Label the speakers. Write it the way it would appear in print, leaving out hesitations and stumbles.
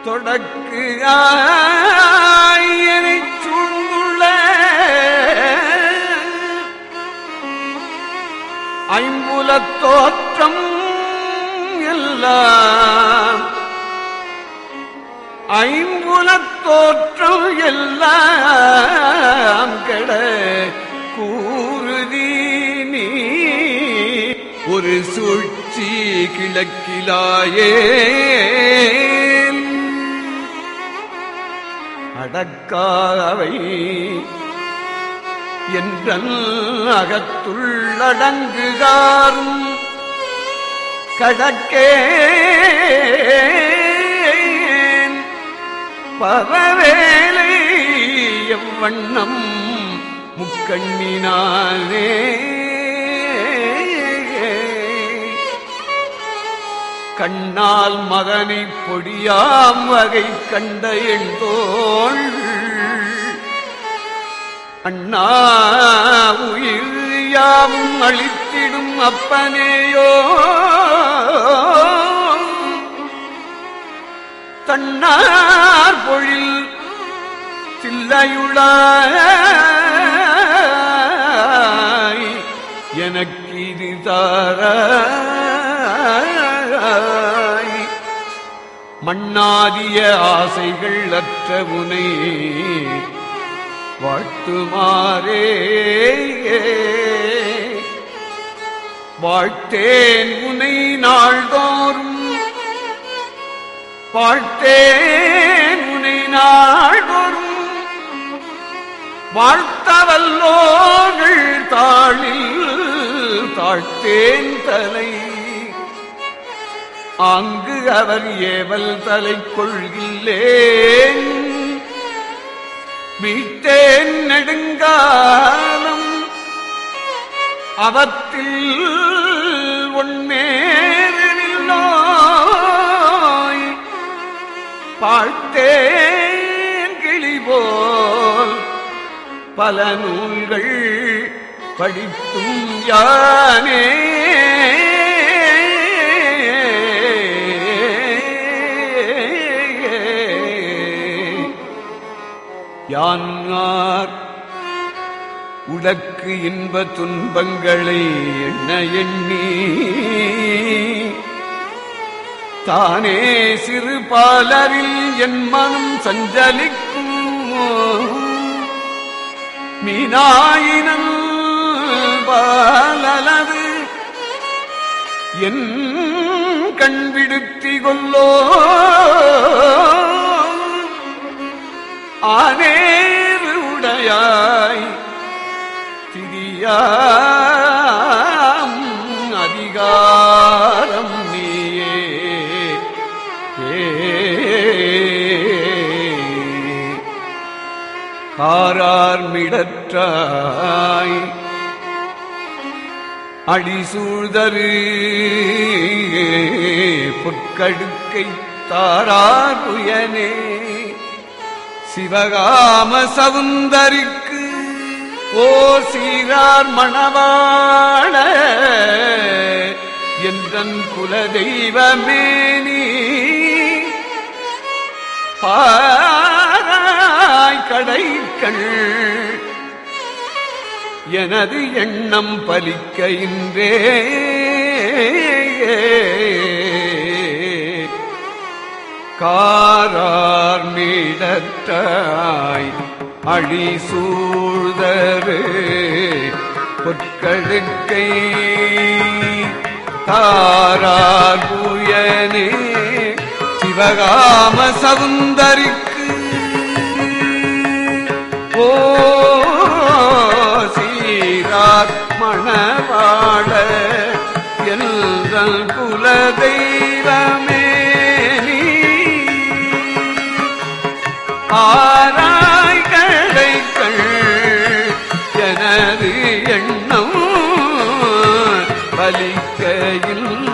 Speaker 1: தொடக்கு ஆயனைச் சூழ்ந்துள்ள ஐம்புலத் தோற்றம் எல்லாம் ஐம்புலத் தோற்றம் எல்லாம் கெட கூறுதி நீ ஒரு சூழ்ச்சி கிழக்கிலாயே அடக்காவை என்றல் அகத்துள்ளடங்குகாரும் கடக்கேன் பவவேலை எவ்வண்ணம் முக்கண்ணினானே கண்ணால் மகனை பொடியாம் வகை கண்ட எண்தோள் அண்ணா உயிர் யாவும் அளித்திடும் அப்பனேயோ தன்னார் பொழில் தில்லையுளாய் எனக்கு இது தாராய் மண்ணாதிய ஆசைகள் அற்ற உனை வாழ்த்துமாறே வாழ்த்தேன் உனை நாள்தோறும் வாழ்த்தேன் உனை நாள்தோறும் வாழ்த்தவல்லோர்கள் தாளில் தாழ்த்தேன் தலை ஆங்கு அவர் ஏவல் தலை கொள்கில்லேன் மீட்டேன் நெடுங்காலம் அவத்தில் உண்மேறில் நோய் பாழ்த்தேன் கிளிபோல் பல நூல்கள் படித்தும் யானே யானார் உலக்கு இன்ப துன்பங்களை எண்ண எண்ணி தானே சிறு பாலரில் என் மனம் சஞ்சலிக்கும் மீனாயினல் பாலது என் கண் விடுத்தி கொல்லோ ஆனேறு உடையாய் திரியாம் அதிகாரம் நீயே காரார் மிடற்றாய் அடிசூழ்தரு பொற்கடுக்கை தாரார் புயனே சிவகாம சவுந்தரிக்கு ஓ சீரார் மணவாள என்றன் குலதெய்வமேனி பாராய் கடைக்கள் எனது எண்ணம் பலிக்க இன்றே காரார் மீடற்றாய் அழி சூழ்தரு பொற்கழுக்கை தாரார் புயனே சிவகாம சவுந்தரிக்கு ஓ சீரார் மணவாள எல்தல் குலதெய்வமே ஆராய் கடைக்கள் எனது எண்ணம் பலிக்கையில்